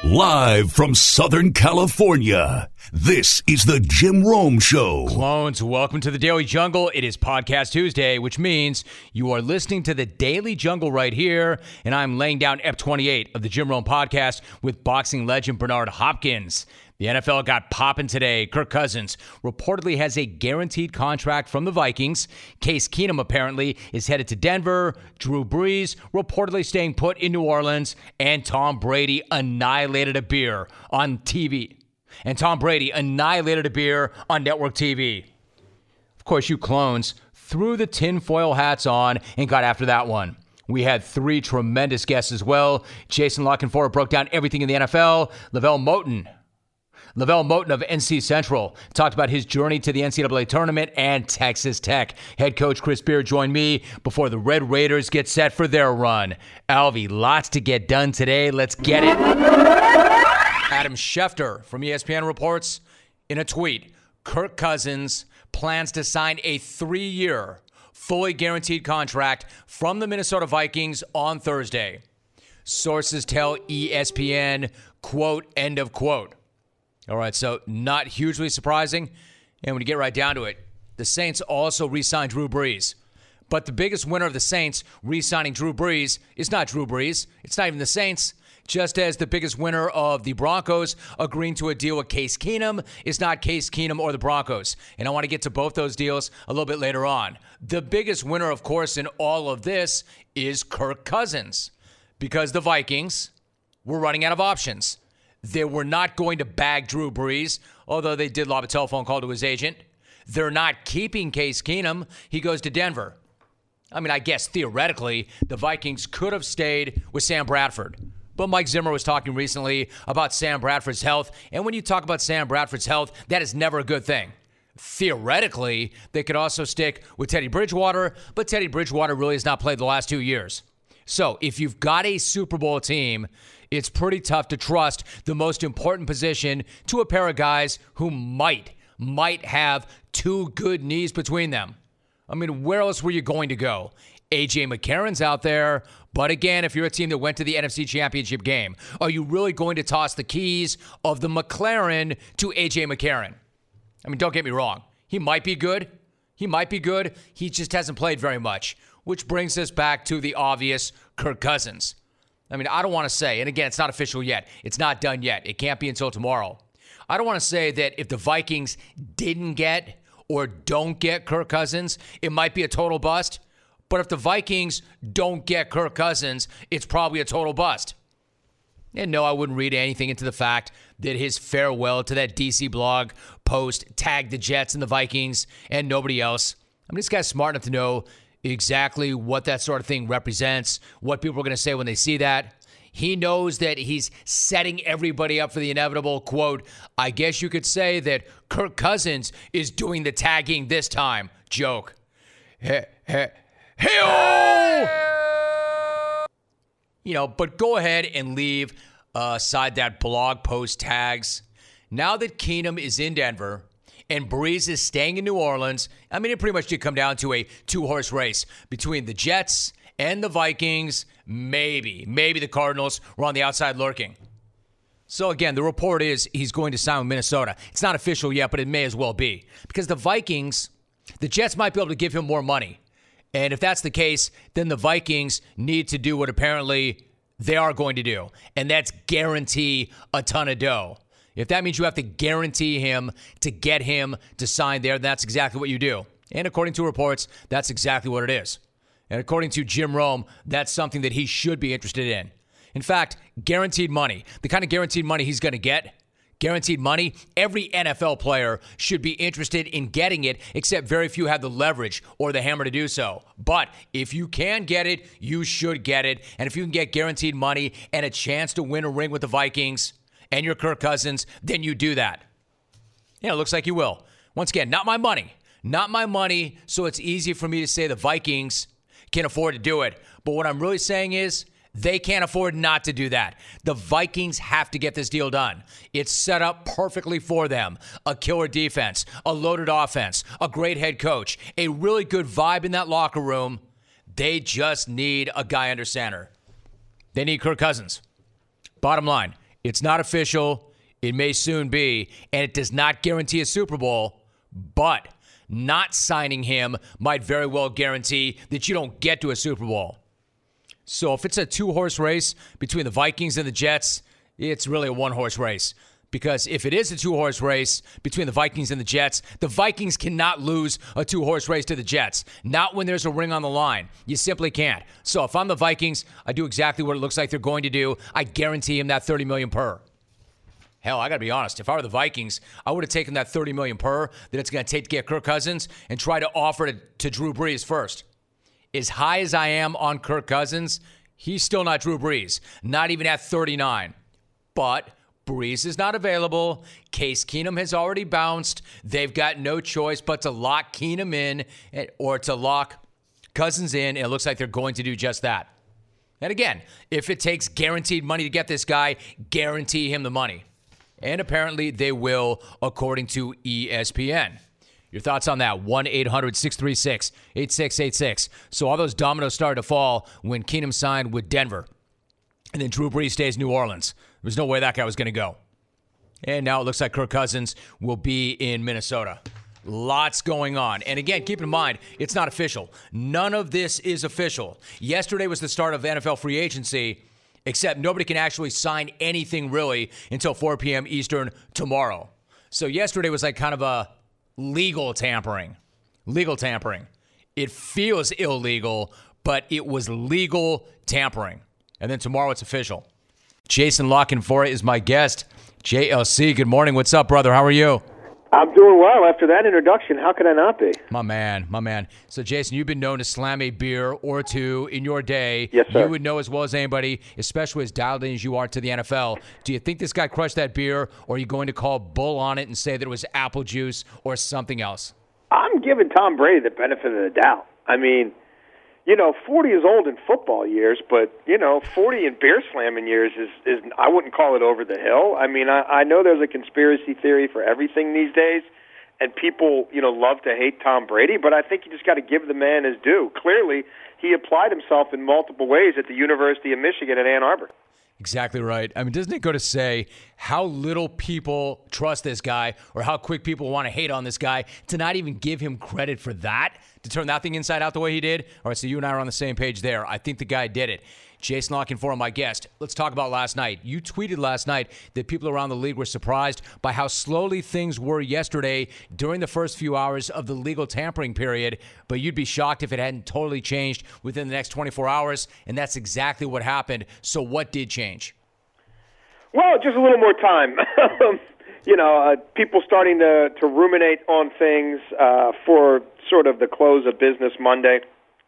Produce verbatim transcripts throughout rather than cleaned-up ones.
Live from Southern California, this is the Jim Rome Show. Clones, welcome to the Daily Jungle. It is Podcast Tuesday, which means you are listening to the Daily Jungle right here, and I'm laying down Ep twenty-eight of the Jim Rome Podcast with boxing legend Bernard Hopkins. The N F L got popping today. Kirk Cousins reportedly has a guaranteed contract from the Vikings. Case Keenum apparently is headed to Denver. Drew Brees reportedly staying put in New Orleans. And Tom Brady annihilated a beer on T V. And Tom Brady annihilated a beer on network T V. Of course, you clones threw the tinfoil hats on and got after that one. We had three tremendous guests as well. Jason La Canfora broke down everything in the N F L. Lavelle Moton. Lavelle Moton of N C Central talked about his journey to the N C double A tournament and Texas Tech. Head coach Chris Beard joined me before the Red Raiders get set for their run. Alvy, lots to get done today. Let's get it. Adam Schefter from E S P N reports in a tweet, Kirk Cousins plans to sign a three-year, fully guaranteed contract from the Minnesota Vikings on Thursday. Sources tell E S P N, quote, end of quote. All right, so not hugely surprising. And when you get right down to it, the Saints also re-signed Drew Brees. But the biggest winner of the Saints re-signing Drew Brees is not Drew Brees. It's not even the Saints. Just as the biggest winner of the Broncos agreeing to a deal with Case Keenum is not Case Keenum or the Broncos. And I want to get to both those deals a little bit later on. The biggest winner, of course, in all of this is Kirk Cousins. Because the Vikings were running out of options. They were not going to bag Drew Brees, although they did lob a telephone call to his agent. They're not keeping Case Keenum. He goes to Denver. I mean, I guess theoretically, the Vikings could have stayed with Sam Bradford. But Mike Zimmer was talking recently about Sam Bradford's health. And when you talk about Sam Bradford's health, that is never a good thing. Theoretically, they could also stick with Teddy Bridgewater, but Teddy Bridgewater really has not played the last two years. So if you've got a Super Bowl team, it's pretty tough to trust the most important position to a pair of guys who might, might have two good knees between them. I mean, where else were you going to go? A J McCarron's out there, but again, if you're a team that went to the N F C Championship game, are you really going to toss the keys of the McLaren to A J McCarron? I mean, don't get me wrong. He might be good. He might be good. He just hasn't played very much, which brings us back to the obvious Kirk Cousins. I mean, I don't want to say, and again, it's not official yet. It's not done yet. It can't be until tomorrow. I don't want to say that if the Vikings didn't get or don't get Kirk Cousins, it might be a total bust. But if the Vikings don't get Kirk Cousins, it's probably a total bust. And no, I wouldn't read anything into the fact that his farewell to that D C blog post tagged the Jets and the Vikings and nobody else. I mean, this guy's smart enough to know exactly what that sort of thing represents, what people are going to say when they see that. He knows that he's setting everybody up for the inevitable, quote, I guess you could say that Kirk Cousins is doing the tagging this time, joke. Hey, hey, hey-oh! You know, but go ahead and leave uh, aside that blog post tags. Now that Keenum is in Denver, and Brees is staying in New Orleans, I mean, it pretty much did come down to a two-horse race between the Jets and the Vikings. Maybe, maybe the Cardinals were on the outside lurking. So again, the report is he's going to sign with Minnesota. It's not official yet, but it may as well be. Because the Vikings, the Jets might be able to give him more money. And if that's the case, then the Vikings need to do what apparently they are going to do. And that's guarantee a ton of dough. If that means you have to guarantee him to get him to sign there, that's exactly what you do. And according to reports, that's exactly what it is. And according to Jim Rome, that's something that he should be interested in. In fact, guaranteed money, the kind of guaranteed money he's going to get, guaranteed money, every N F L player should be interested in getting it, except very few have the leverage or the hammer to do so. But if you can get it, you should get it. And if you can get guaranteed money and a chance to win a ring with the Vikings, and you're Kirk Cousins, then you do that. Yeah, it looks like you will. Once again, not my money. Not my money, so it's easy for me to say the Vikings can afford to do it. But what I'm really saying is they can't afford not to do that. The Vikings have to get this deal done. It's set up perfectly for them. A killer defense, a loaded offense, a great head coach, a really good vibe in that locker room. They just need a guy under center. They need Kirk Cousins. Bottom line, It's not official. It may soon be, and it does not guarantee a Super Bowl, but not signing him might very well guarantee that you don't get to a Super Bowl. So if it's a two-horse race between the Vikings and the Jets, it's really a one-horse race. Because if it is a two-horse race between the Vikings and the Jets, the Vikings cannot lose a two-horse race to the Jets. Not when there's a ring on the line. You simply can't. So if I'm the Vikings, I do exactly what it looks like they're going to do. I guarantee him that thirty million dollars per. Hell, I got to be honest. If I were the Vikings, I would have taken that thirty million dollars per that it's going to take to get Kirk Cousins and try to offer it to Drew Brees first. As high as I am on Kirk Cousins, he's still not Drew Brees. Not even at thirty-nine. But Brees is not available. Case Keenum has already bounced. They've got no choice but to lock Keenum in or to lock Cousins in. And it looks like they're going to do just that. And again, if it takes guaranteed money to get this guy, guarantee him the money. And apparently they will, according to E S P N. Your thoughts on that? one eight hundred six three six eight six eight six. So all those dominoes started to fall when Keenum signed with Denver. And then Drew Brees stays New Orleans. There was no way that guy was going to go. And now it looks like Kirk Cousins will be in Minnesota. Lots going on. And again, keep in mind, it's not official. None of this is official. Yesterday was the start of N F L free agency, except nobody can actually sign anything really until four p.m. Eastern tomorrow. So yesterday was like kind of a legal tampering. Legal tampering. It feels illegal, but it was legal tampering. And then tomorrow it's official. Jason Lockenfora is my guest. J L C, good morning. What's up, brother? How are you? I'm doing well. After that introduction, how could I not be? My man, my man. So, Jason, you've been known to slam a beer or two in your day. Yes, sir. You would know as well as anybody, especially as dialed in as you are to the N F L. Do you think this guy crushed that beer, or are you going to call bull on it and say that it was apple juice or something else? I'm giving Tom Brady the benefit of the doubt. I mean, you know, forty is old in football years, but, you know, forty in beer slamming years is, is I wouldn't call it over the hill. I mean, I, I know there's a conspiracy theory for everything these days, and people, you know, love to hate Tom Brady, but I think you just got to give the man his due. Clearly, he applied himself in multiple ways at the University of Michigan at Ann Arbor. Exactly right. I mean, doesn't it go to say how little people trust this guy or how quick people want to hate on this guy to not even give him credit for that, to turn that thing inside out the way he did? All right, so you and I are on the same page there. I think the guy did it. Jason Lockenfora, my guest. Let's talk about last night. You tweeted last night that people around the league were surprised by how slowly things were yesterday during the first few hours of the legal tampering period, but you'd be shocked if it hadn't totally changed within the next twenty-four hours, and that's exactly what happened. So what did change? Well, just a little more time. you know, uh, people starting to, to ruminate on things uh, for sort of the close of business Monday.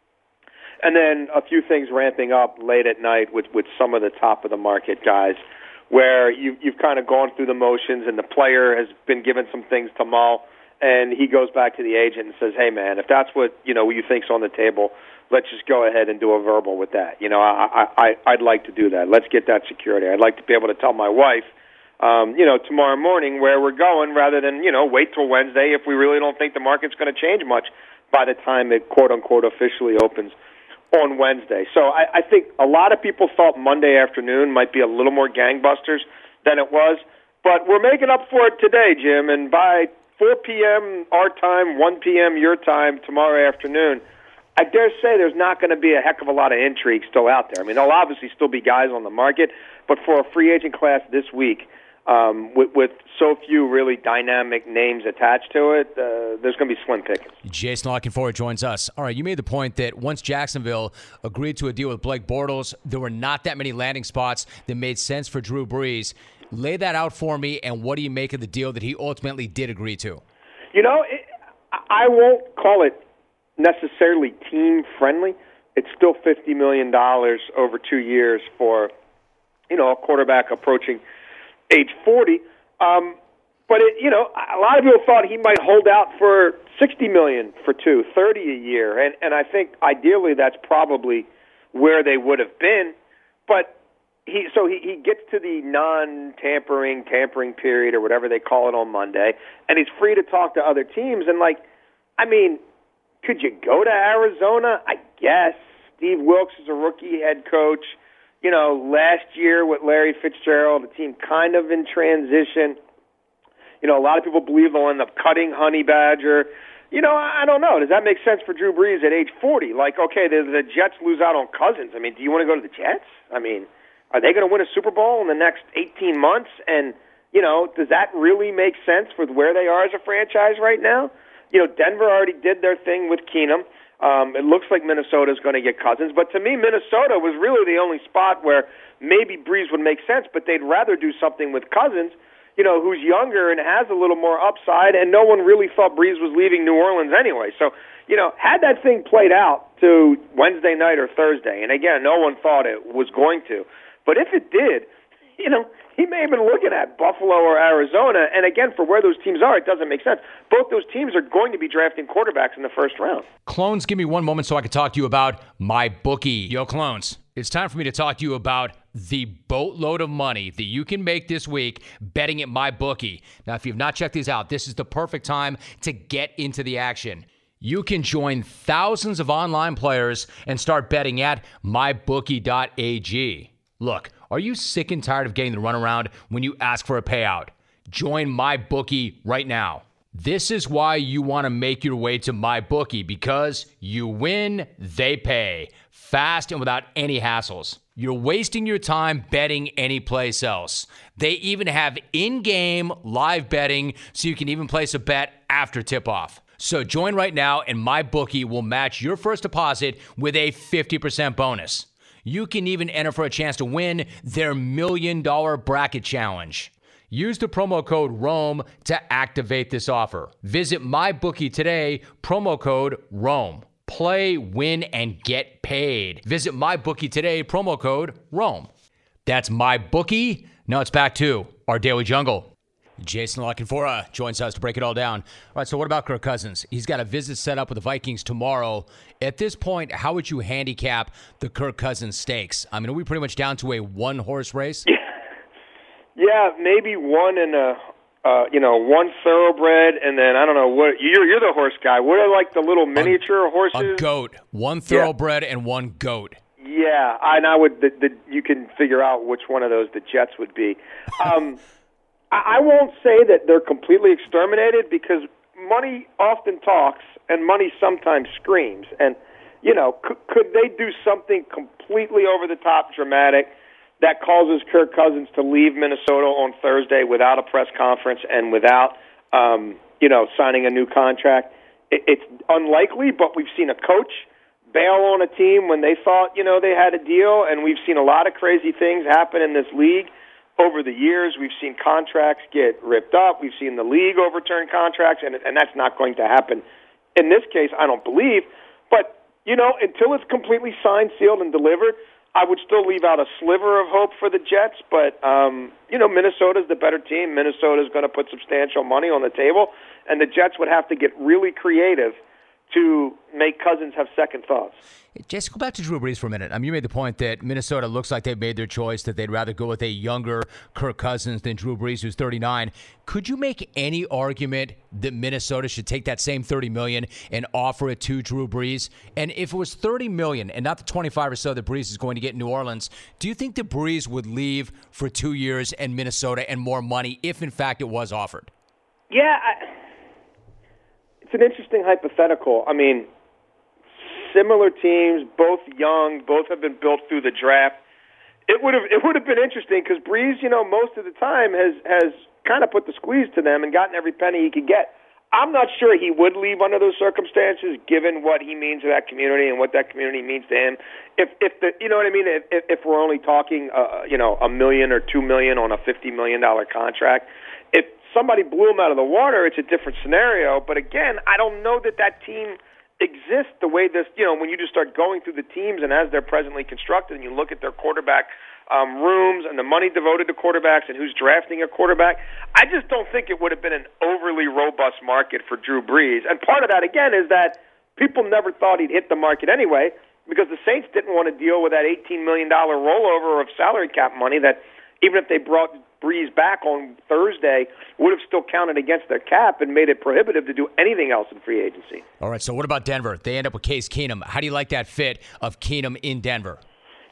And then a few things ramping up late at night with, with some of the top-of-the-market guys where you, you've kind of gone through the motions and the player has been given some things to mull, and he goes back to the agent and says, hey, man, if that's what you know you think's on the table, let's just go ahead and do a verbal with that. You know, I, I, I'd like to do that. Let's get that security. I'd like to be able to tell my wife, um, you know, tomorrow morning where we're going rather than, you know, wait till Wednesday if we really don't think the market's going to change much by the time it, quote-unquote, officially opens on Wednesday. So I, I think a lot of people thought Monday afternoon might be a little more gangbusters than it was, but we're making up for it today, Jim, and by four p.m. our time, one p.m. your time tomorrow afternoon, I dare say there's not going to be a heck of a lot of intrigue still out there. I mean, there'll obviously still be guys on the market, but for a free agent class this week, Um, with, with so few really dynamic names attached to it, uh, there's going to be slim pickings. Jason Lockenfora joins us. All right, you made the point that once Jacksonville agreed to a deal with Blake Bortles, there were not that many landing spots that made sense for Drew Brees. Lay that out for me, and what do you make of the deal that he ultimately did agree to? You know, it, I won't call it necessarily team-friendly. It's still fifty million dollars over two years for, you know, a quarterback approaching age forty, um, but it, you know, a lot of people thought he might hold out for sixty million dollars for two, thirty a year, and and I think ideally that's probably where they would have been. But he so he, he gets to the non-tampering tampering period or whatever they call it on Monday, and he's free to talk to other teams. And like, I mean, could you go to Arizona? I guess Steve Wilkes is a rookie head coach. you know, last year with Larry Fitzgerald, the team kind of in transition. You know, a lot of people believe they'll end up cutting Honey Badger. You know, I don't know. Does that make sense for Drew Brees at age forty? Like, okay, the, the Jets lose out on Cousins. I mean, do you want to go to the Jets? I mean, are they going to win a Super Bowl in the next eighteen months? And, you know, does that really make sense with where they are as a franchise right now? You know, Denver already did their thing with Keenum. Um, it looks like Minnesota's going to get Cousins. But to me, Minnesota was really the only spot where maybe Brees would make sense, but they'd rather do something with Cousins, you know, who's younger and has a little more upside, and no one really thought Brees was leaving New Orleans anyway. So, you know, had that thing played out to Wednesday night or Thursday, and again, no one thought it was going to, but if it did, you know, he may have been looking at Buffalo or Arizona, and again, for where those teams are, it doesn't make sense. Both those teams are going to be drafting quarterbacks in the first round. Clones, give me one moment so I can talk to you about MyBookie. Yo, Clones, it's time for me to talk to you about the boatload of money that you can make this week betting at MyBookie. Now, if you've not checked these out, this is the perfect time to get into the action. You can join thousands of online players and start betting at my bookie dot a g. Look, are you sick and tired of getting the runaround when you ask for a payout? Join MyBookie right now. This is why you want to make your way to MyBookie, because you win, they pay. Fast and without any hassles. You're wasting your time betting anyplace else. They even have in-game live betting, so you can even place a bet after tip-off. So join right now, and MyBookie will match your first deposit with a fifty percent bonus. You can even enter for a chance to win their Million Dollar Bracket Challenge. Use the promo code ROME to activate this offer. Visit MyBookie today, promo code ROME. Play, win, and get paid. Visit MyBookie today, promo code ROME. That's MyBookie. Now it's back to our Daily Jungle. Jason La Canfora joins us to break it all down. All right, so what about Kirk Cousins? He's got a visit set up with the Vikings tomorrow. At this point, how would you handicap the Kirk Cousins stakes? I mean, are we pretty much down to a one-horse race? Yeah, yeah maybe one and a, uh, you know, one thoroughbred, and then I don't know what. You're you're the horse guy. What are like the little miniature a, horses? A goat, one thoroughbred, yeah. And one goat. Yeah, and I would. The, the, you can figure out which one of those the Jets would be. Um, I won't say that they're completely exterminated, because money often talks and money sometimes screams. And, you know, could, could they do something completely over-the-top dramatic that causes Kirk Cousins to leave Minnesota on Thursday without a press conference and without, um, you know, signing a new contract? It, it's unlikely, but we've seen a coach bail on a team when they thought, you know, they had a deal, and we've seen a lot of crazy things happen in this league. Over the years, we've seen contracts get ripped up. We've seen the league overturn contracts, and and that's not going to happen in this case, I don't believe. But, you know, until it's completely signed, sealed, and delivered, I would still leave out a sliver of hope for the Jets. But, um, you know, Minnesota's the better team. Minnesota's going to put substantial money on the table, and the Jets would have to get really creative to make Cousins have second thoughts. Jason, go back to Drew Brees for a minute. I mean, you made the point that Minnesota looks like they've made their choice, that they'd rather go with a younger Kirk Cousins than Drew Brees, who's thirty-nine. Could you make any argument that Minnesota should take that same thirty million dollars and offer it to Drew Brees? And if it was thirty million dollars and not the twenty-five or so that Brees is going to get in New Orleans, do you think that Brees would leave for two years in Minnesota and more money if, in fact, it was offered? Yeah, I, it's an interesting hypothetical. I mean, similar teams, both young, both have been built through the draft. It would have it would have been interesting, because Brees, you know, most of the time has has kind of put the squeeze to them and gotten every penny he could get. I'm not sure he would leave under those circumstances, given what he means to that community and what that community means to him. If if the you know what I mean, if if we're only talking uh, you know a million or two million on a fifty million dollar contract, if somebody blew him out of the water, it's a different scenario. But again, I don't know that that team exist the way this, you know, when you just start going through the teams and as they're presently constructed and you look at their quarterback um, rooms and the money devoted to quarterbacks and who's drafting a quarterback, I just don't think it would have been an overly robust market for Drew Brees. And part of that, again, is that people never thought he'd hit the market anyway, because the Saints didn't want to deal with that eighteen million dollars rollover of salary cap money that, even if they brought Brees back on Thursday, would have still counted against their cap and made it prohibitive to do anything else in free agency. All right, so what about Denver? They end up with Case Keenum. How do you like that fit of Keenum in Denver? You know,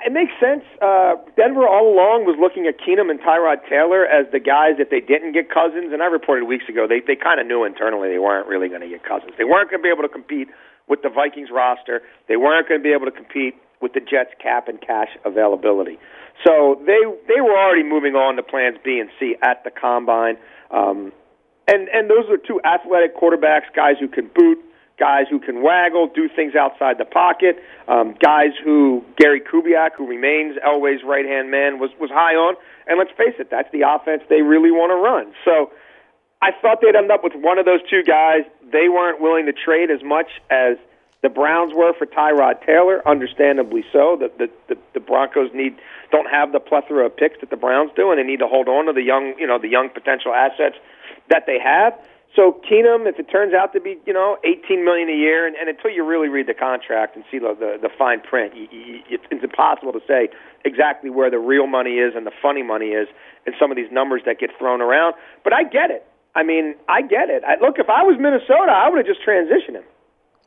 it makes sense. Uh, Denver all along was looking at Keenum and Tyrod Taylor as the guys if they didn't get Cousins, and I reported weeks ago they they kind of knew internally they weren't really going to get Cousins. They weren't going to be able to compete with the Vikings roster. They weren't going to be able to compete with the Jets cap and cash availability. So they they were already moving on to plans B and C at the Combine. Um, and, and those are two athletic quarterbacks, guys who can boot, guys who can waggle, do things outside the pocket, um, guys who, Gary Kubiak, who remains Elway's right-hand man, was, was high on. And let's face it, that's the offense they really want to run. So I thought they'd end up with one of those two guys. They weren't willing to trade as much as the Browns were for Tyrod Taylor, understandably so. The, the, the, the Broncos need don't have the plethora of picks that the Browns do, and they need to hold on to the young, you know, the young potential assets that they have. So Keenum, if it turns out to be, you know, eighteen million dollars a year, and, and until you really read the contract and see the the, the fine print, you, you, it's, it's impossible to say exactly where the real money is and the funny money is in some of these numbers that get thrown around. But I get it. I mean, I get it. I, look, if I was Minnesota, I would have just transitioned him.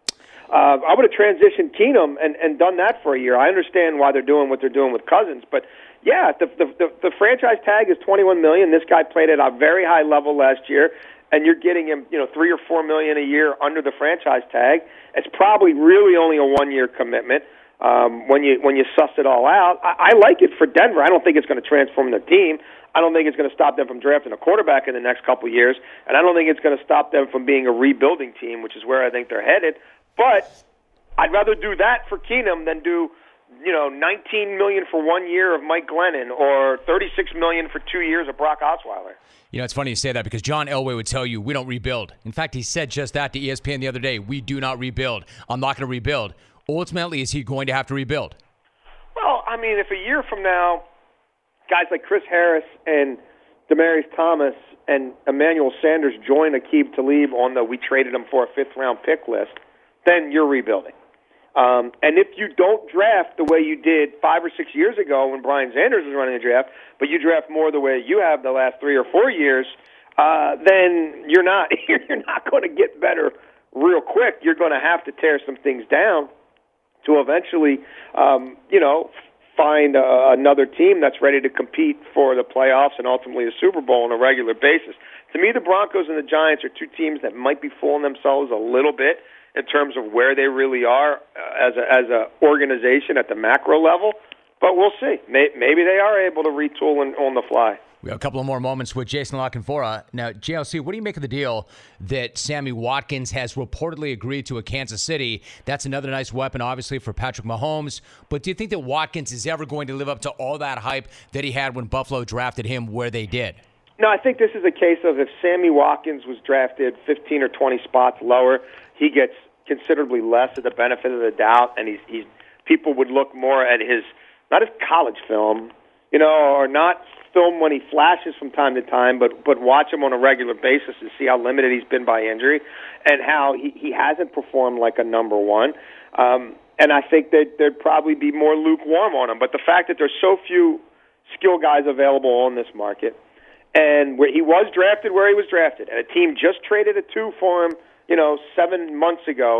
Uh, I would have transitioned Keenum and, and done that for a year. I understand why they're doing what they're doing with Cousins, but yeah, the the, the, the franchise tag is twenty-one million dollars. This guy played at a very high level last year, and you're getting him, you know, three or four million a year under the franchise tag. It's probably really only a one-year commitment um, when you when you suss it all out. I, I like it for Denver. I don't think it's going to transform their team. I don't think it's going to stop them from drafting a quarterback in the next couple of years, and I don't think it's going to stop them from being a rebuilding team, which is where I think they're headed. But I'd rather do that for Keenum than do, you know, nineteen million dollars for one year of Mike Glennon or thirty-six million dollars for two years of Brock Osweiler. You know, it's funny you say that because John Elway would tell you we don't rebuild. In fact, he said just that to E S P N the other day. We do not rebuild. I'm not going to rebuild. Ultimately, is he going to have to rebuild? Well, I mean, if a year from now, guys like Chris Harris and Demaryius Thomas and Emmanuel Sanders join Aqib Talib on the we traded him for a fifth-round pick list, then you're rebuilding. Um, and if you don't draft the way you did five or six years ago when Brian Sanders was running the draft, but you draft more the way you have the last three or four years, uh, then you're not you're not going to get better real quick. You're going to have to tear some things down to eventually, um, you know, find uh, another team that's ready to compete for the playoffs and ultimately the Super Bowl on a regular basis. To me, the Broncos and the Giants are two teams that might be fooling themselves a little bit in terms of where they really are uh, as a, as a organization at the macro level. But we'll see. Maybe they are able to retool and, on the fly. We have a couple of more moments with Jason La Canfora. Now, J L C, what do you make of the deal that Sammy Watkins has reportedly agreed to a Kansas City? That's another nice weapon, obviously, for Patrick Mahomes. But do you think that Watkins is ever going to live up to all that hype that he had when Buffalo drafted him where they did? No, I think this is a case of if Sammy Watkins was drafted fifteen or twenty spots lower, he gets considerably less of the benefit of the doubt, and he's, he's people would look more at his, not his college film, you know, or not film when he flashes from time to time, but but watch him on a regular basis and see how limited he's been by injury and how he, he hasn't performed like a number one. Um, and I think that there'd probably be more lukewarm on him. But the fact that there's so few skill guys available on this market, and where he was drafted where he was drafted, and a team just traded a two for him, you know, seven months ago,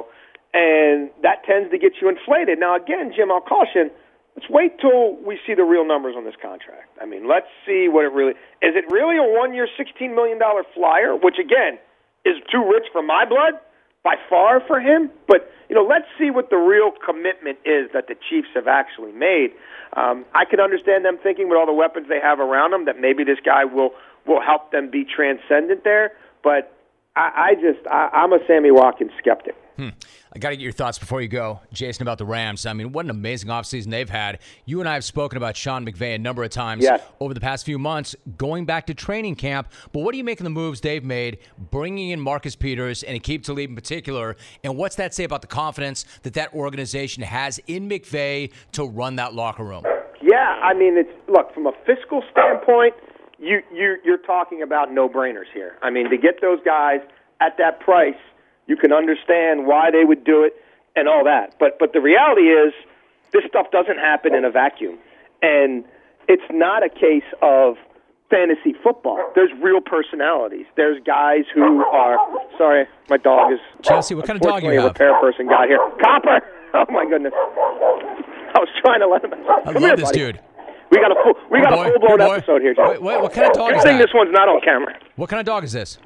and that tends to get you inflated. Now, again, Jim, I'll caution, let's wait till we see the real numbers on this contract. I mean, let's see what it really – is it really a one-year, sixteen million dollars flyer, which, again, is too rich for my blood, by far for him? But, you know, let's see what the real commitment is that the Chiefs have actually made. Um, I can understand them thinking with all the weapons they have around them that maybe this guy will, will help them be transcendent there, but – I just, I, I'm a Sammy Watkins skeptic. Hmm. I got to get your thoughts before you go, Jason, about the Rams. I mean, what an amazing offseason they've had. You and I have spoken about Sean McVay a number of times yes. over the past few months, going back to training camp. But what do you make of the moves they've made, bringing in Marcus Peters and Aqib Talib in particular? And what's that say about the confidence that that organization has in McVay to run that locker room? Yeah, I mean, it's look, from a fiscal standpoint, You, you, you're talking about no-brainers here. I mean, to get those guys at that price, you can understand why they would do it and all that. But but the reality is this stuff doesn't happen in a vacuum. And it's not a case of fantasy football. There's real personalities. There's guys who are – sorry, my dog is – Chelsea, what kind of dog you have? A repair person got here. Copper! Oh, my goodness. I was trying to let him. I Come love here, this buddy. dude. We got a full, we got boy, a full blown boy. episode here, John. Wait, wait, what kind of dog Good is thing that? this one's not on camera. What kind of dog is this?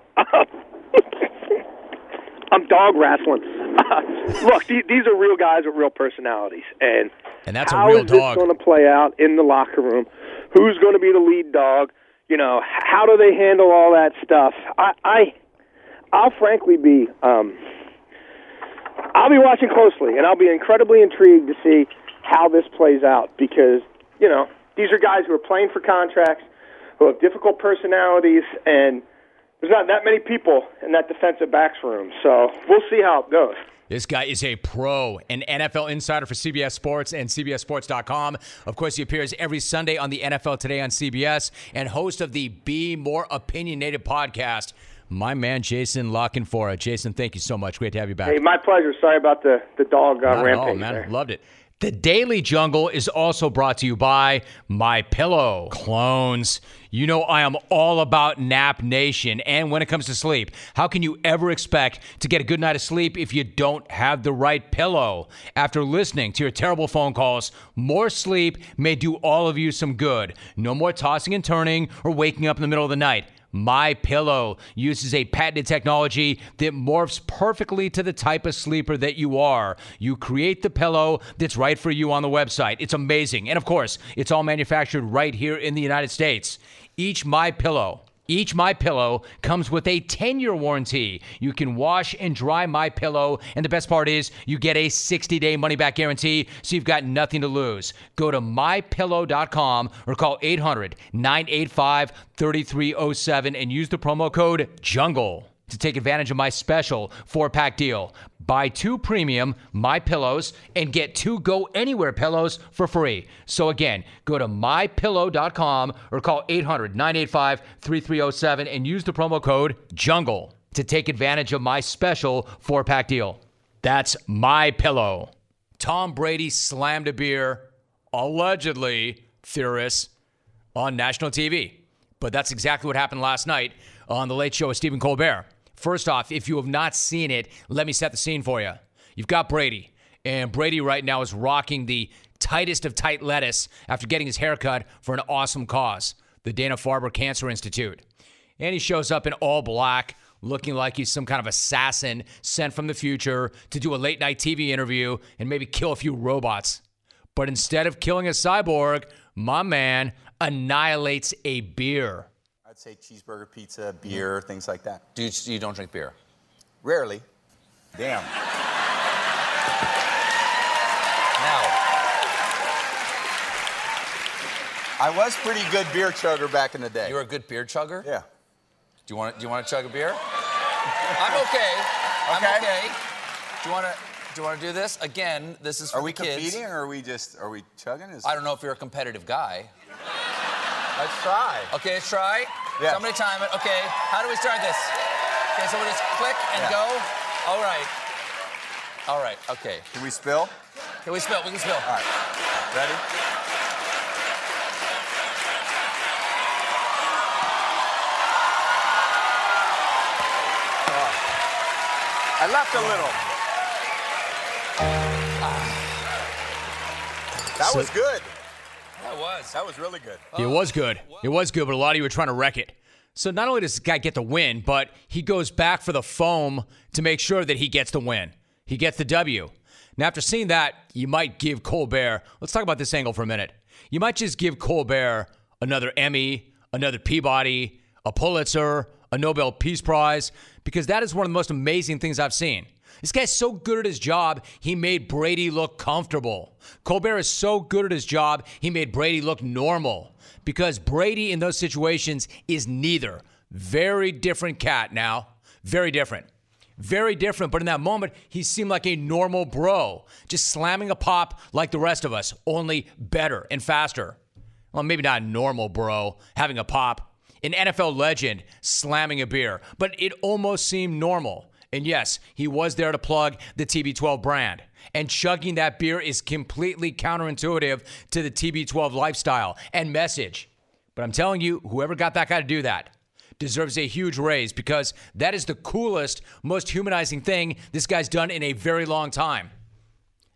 I'm dog wrestling. Look, these, these are real guys with real personalities, and And that's a how real is this dog. going to play out in the locker room? Who's going to be the lead dog? You know, how do they handle all that stuff? I, I I'll frankly be, um, I'll be watching closely, and I'll be incredibly intrigued to see how this plays out because, you know, these are guys who are playing for contracts, who have difficult personalities, and there's not that many people in that defensive backs room. So we'll see how it goes. This guy is a pro, an N F L insider for C B S Sports and C B S Sports dot com. Of course, he appears every Sunday on the N F L Today on C B S and host of the Be More Opinionated podcast. My man, Jason La Canfora. Jason, thank you so much. Great to have you back. Hey, my pleasure. Sorry about the, the dog uh, Not rampage at all, man. there. Loved it. The Daily Jungle is also brought to you by MyPillow. Clones, you know I am all about Nap Nation. And when it comes to sleep, how can you ever expect to get a good night of sleep if you don't have the right pillow? After listening to your terrible phone calls, more sleep may do all of you some good. No more tossing and turning or waking up in the middle of the night. MyPillow uses a patented technology that morphs perfectly to the type of sleeper that you are. You create the pillow that's right for you on the website. It's amazing. And of course, it's all manufactured right here in the United States. Each MyPillow Each MyPillow comes with a ten-year warranty. You can wash and dry MyPillow, and the best part is you get a sixty-day money-back guarantee, so you've got nothing to lose. Go to my pillow dot com or call eight hundred, nine eight five, three three zero seven and use the promo code JUNGLE to take advantage of my special four-pack deal. Buy two premium My Pillows and get two Go Anywhere pillows for free. So again, go to my pillow dot com or call eight hundred, nine eight five, three three zero seven and use the promo code JUNGLE to take advantage of my special four-pack deal. That's MyPillow. Tom Brady slammed a beer, allegedly, theorists, on national T V. But that's exactly what happened last night on The Late Show with Stephen Colbert. First off, if you have not seen it, let me set the scene for you. You've got Brady, and Brady right now is rocking the tightest of tight lettuce after getting his haircut for an awesome cause, the Dana-Farber Cancer Institute. And he shows up in all black, looking like he's some kind of assassin sent from the future to do a late-night T V interview and maybe kill a few robots. But instead of killing a cyborg, my man annihilates a beer. I'd say cheeseburger, pizza, beer, things like that. Do you, you don't drink beer? Rarely. Damn. Now, I was pretty good beer chugger back in the day. you're a good beer chugger? Yeah. Do you want to, do you want to chug a beer? I'm okay. I'm Okay. okay. Do you want to do you want to do this? Again, this is for Are we the kids. competing or are we just, are we chugging? Is... I don't know if you're a competitive guy. Let's try. Okay, let's try. Yes. Somebody time it. Okay, how do we start this? Okay, so we just click and Yeah. go. All right. All right, okay. Can we spill? Can we spill? We can spill. All right. Ready? Oh. I left a little. That So- was good. That was. That was really good. It was good. It was good, but a lot of you were trying to wreck it. So not only does this guy get the win, but he goes back for the foam to make sure that he gets the win. He gets the W. Now, after seeing that, you might give Colbert, let's talk about this angle for a minute. You might just give Colbert another Emmy, another Peabody, a Pulitzer, a Nobel Peace Prize, because that is one of the most amazing things I've seen. This guy's so good at his job, he made Brady look comfortable. Colbert is so good at his job, he made Brady look normal. Because Brady in those situations is neither. Very different cat now. Very different. Very different, but in that moment, he seemed like a normal bro. Just slamming a pop like the rest of us, only better and faster. Well, maybe not normal bro, having a pop. An N F L legend slamming a beer, but it almost seemed normal. And yes, he was there to plug the T B twelve brand. And chugging that beer is completely counterintuitive to the T B twelve lifestyle and message. But I'm telling you, whoever got that guy to do that deserves a huge raise because that is the coolest, most humanizing thing this guy's done in a very long time.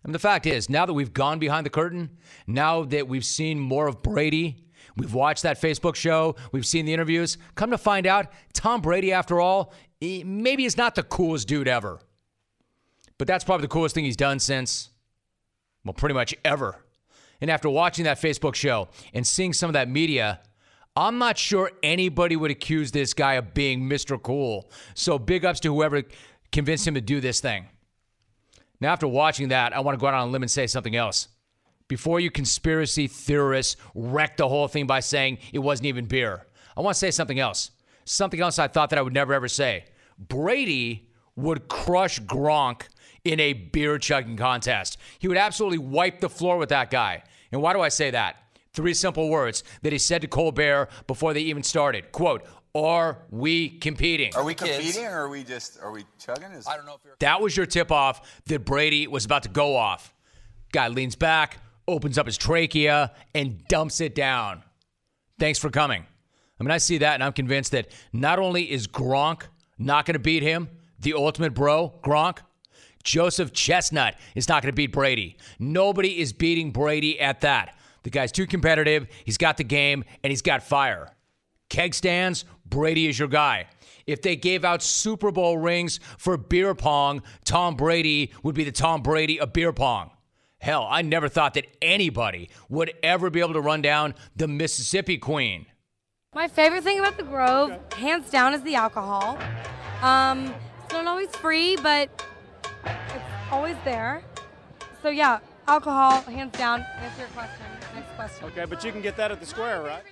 And the fact is, now that we've gone behind the curtain, now that we've seen more of Brady, we've watched that Facebook show, we've seen the interviews, come to find out, Tom Brady, after all, he maybe is not the coolest dude ever. But that's probably the coolest thing he's done since, well, pretty much ever. And after watching that Facebook show and seeing some of that media, I'm not sure anybody would accuse this guy of being Mister Cool. So big ups to whoever convinced him to do this thing. Now, after watching that, I want to go out on a limb and say something else. Before you conspiracy theorists wreck the whole thing by saying it wasn't even beer, I want to say something else. Something else I thought that I would never, ever say. Brady would crush Gronk in a beer chugging contest. He would absolutely wipe the floor with that guy. And why do I say that? Three simple words that he said to Colbert before they even started. Quote, are we competing? Are we competing or are we just, are we chugging? Is- I don't know if you're... That was your tip-off that Brady was about to go off. Guy leans back, opens up his trachea, and dumps it down. Thanks for coming. I mean, I see that, and I'm convinced that not only is Gronk not going to beat him, the ultimate bro, Gronk, Joseph Chestnut is not going to beat Brady. Nobody is beating Brady at that. The guy's too competitive, he's got the game, and he's got fire. Keg stands, Brady is your guy. If they gave out Super Bowl rings for beer pong, Tom Brady would be the Tom Brady of beer pong. Hell, I never thought that anybody would ever be able to run down the Mississippi Queen. My favorite thing about the Grove, hands down, is the alcohol. Um, it's not always free, but it's always there. So yeah, alcohol, hands down. Answer your question. Next question. Okay, but you can get that at the Square, right?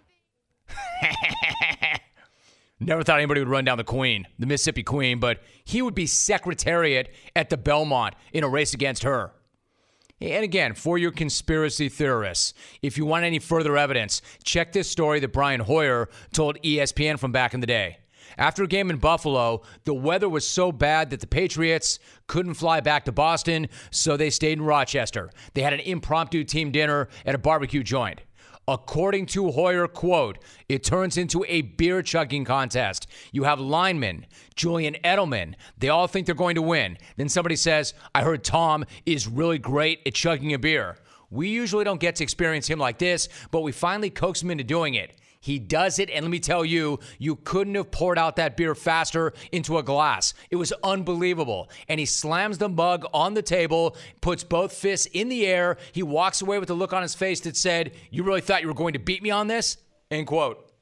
Never thought anybody would run down the Queen, the Mississippi Queen, but he would be Secretariat at the Belmont in a race against her. And again, for your conspiracy theorists, if you want any further evidence, check this story that Brian Hoyer told E S P N from back in the day. After a game in Buffalo, the weather was so bad that the Patriots couldn't fly back to Boston, so they stayed in Rochester. They had an impromptu team dinner at a barbecue joint. According to Hoyer, quote, it turns into a beer chugging contest. You have linemen, Julian Edelman. They all think they're going to win. Then somebody says, I heard Tom is really great at chugging a beer. We usually don't get to experience him like this, but we finally coax him into doing it. He does it, and let me tell you, you couldn't have poured out that beer faster into a glass. It was unbelievable. And he slams the mug on the table, puts both fists in the air. He walks away with a look on his face that said, you really thought you were going to beat me on this? End quote.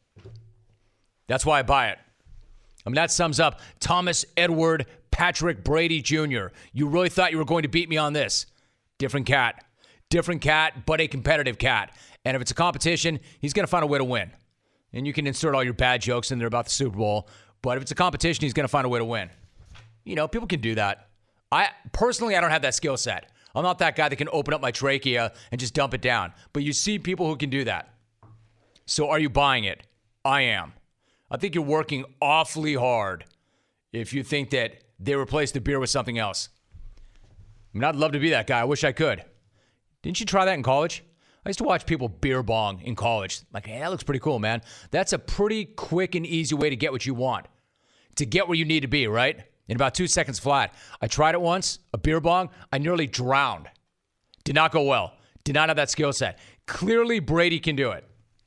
That's why I buy it. I mean, that sums up Thomas Edward Patrick Brady Junior You really thought you were going to beat me on this? Different cat. Different cat, but a competitive cat. And if it's a competition, he's going to find a way to win. And you can insert all your bad jokes in there about the Super Bowl. But if it's a competition, he's going to find a way to win. You know, people can do that. I personally, I don't have that skill set. I'm not that guy that can open up my trachea and just dump it down. But you see people who can do that. So are you buying it? I am. I think you're working awfully hard if you think that they replaced the beer with something else. I mean, I'd love to be that guy. I wish I could. Didn't you try that in college? I used to watch people beer bong in college. Like, hey, that looks pretty cool, man. That's a pretty quick and easy way to get what you want. To get where you need to be, right? In about two seconds flat. I tried it once, a beer bong. I nearly drowned. Did not go well. Did not have that skill set. Clearly, Brady can do it.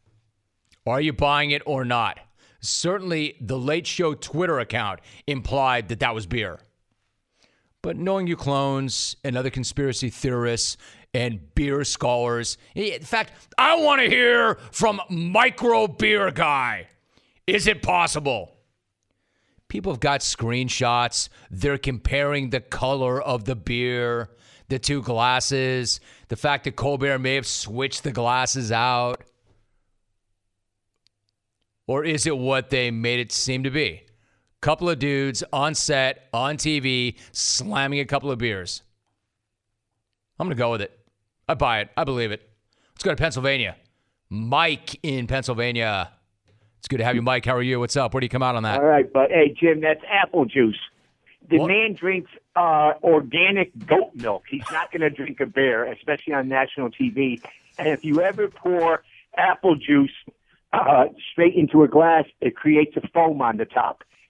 Are you buying it or not? Certainly, the Late Show Twitter account implied that that was beer. But knowing you clones and other conspiracy theorists and beer scholars. In fact, I want to hear from Micro Beer Guy. Is it possible? People have got screenshots. They're comparing the color of the beer, the two glasses, the fact that Colbert may have switched the glasses out. Or is it what they made it seem to be? Couple of dudes on set, on T V, slamming a couple of beers. I'm going to go with it. I buy it. I believe it. Let's go to Pennsylvania. Mike in Pennsylvania. It's good to have you, Mike. How are you? What's up? Where do you come out on that? All right, but hey, Jim, that's apple juice. The What? man drinks uh, organic goat milk. He's not going to drink a beer, especially on national T V. And if you ever pour apple juice uh, straight into a glass, it creates a foam on the top.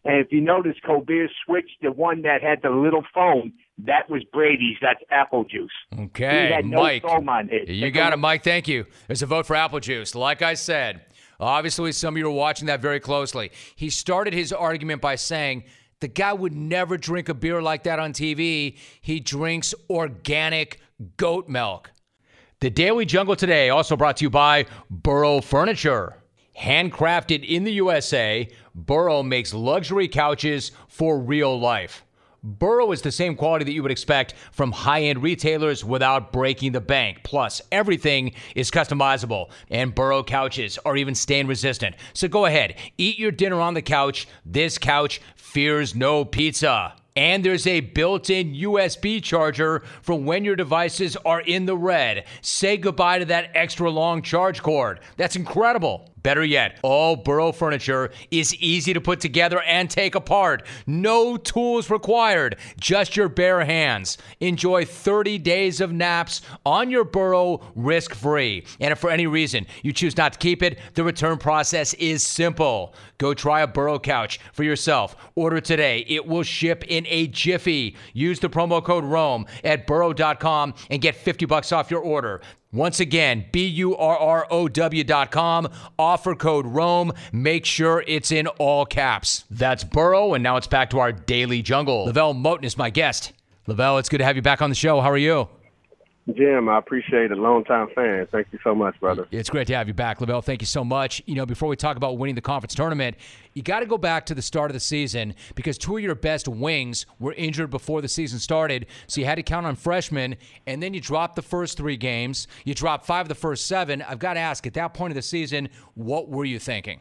And if you notice, Colbert switched the one that had the little foam. That was Brady's. That's apple juice. Okay, he had no Mike. foam on it. You Take got it, Mike. Thank you. There's a vote for apple juice. Like I said, obviously some of you are watching that very closely. He started his argument by saying the guy would never drink a beer like that on T V. He drinks organic goat milk. The Daily Jungle today also brought to you by Burrow Furniture. Handcrafted in the U S A, Burrow makes luxury couches for real life. Burrow is the same quality that you would expect from high-end retailers without breaking the bank. Plus, everything is customizable, and Burrow couches are even stain-resistant. So go ahead, eat your dinner on the couch. This couch fears no pizza. And there's a built-in U S B charger for when your devices are in the red. Say goodbye to that extra long charge cord. That's incredible. Better yet, all Burrow furniture is easy to put together and take apart. No tools required, just your bare hands. Enjoy thirty days of naps on your Burrow risk-free. And if for any reason you choose not to keep it, the return process is simple. Go try a Burrow couch for yourself. Order today. It will ship in a jiffy. Use the promo code ROAM at burrow dot com and get fifty bucks off your order. Once again, B U R R O W dot com, offer code ROAM. Make sure it's in all caps. That's Burrow, and now it's back to our Daily Jungle. Lavelle Moten is my guest. Lavelle, it's good to have you back on the show. How are you? Jim, I appreciate it. Long-time fan. Thank you so much, brother. It's great to have you back, Lavelle. Thank you so much. You know, before we talk about winning the conference tournament, you got to go back to the start of the season because two of your best wings were injured before the season started, so you had to count on freshmen, and then you dropped the first three games. You dropped five of the first seven. I've got to ask, at that point of the season, what were you thinking?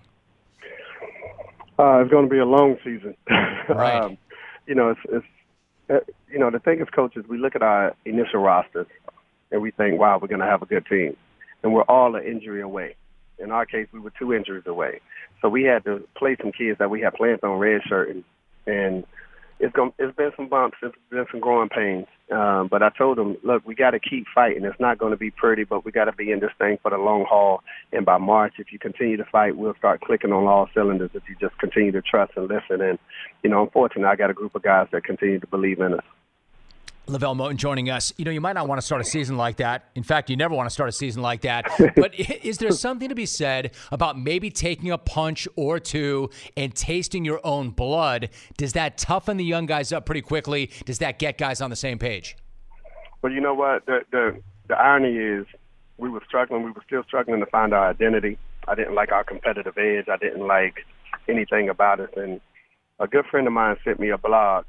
Uh, it's going to be a long season. Right. um, you know, it's, it's uh, you know, the thing is, coaches, we look at our initial rosters, and we think, wow, we're going to have a good team. And we're all an injury away. In our case, we were two injuries away. So we had to play some kids that we had planned on redshirting. And it's going, it's been some bumps. It's been some growing pains. Um, but I told them, look, we got to keep fighting. It's not going to be pretty, but we got to be in this thing for the long haul. And by March, if you continue to fight, we'll start clicking on all cylinders if you just continue to trust and listen. And, you know, unfortunately, I got a group of guys that continue to believe in us. Lavelle Moten joining us. You know, you might not want to start a season like that. In fact, you never want to start a season like that. But is there something to be said about maybe taking a punch or two and tasting your own blood? Does that toughen the young guys up pretty quickly? Does that get guys on the same page? Well, you know what? The, the, the irony is we were struggling. We were still struggling to find our identity. I didn't like our competitive edge. I didn't like anything about us. And a good friend of mine sent me a blog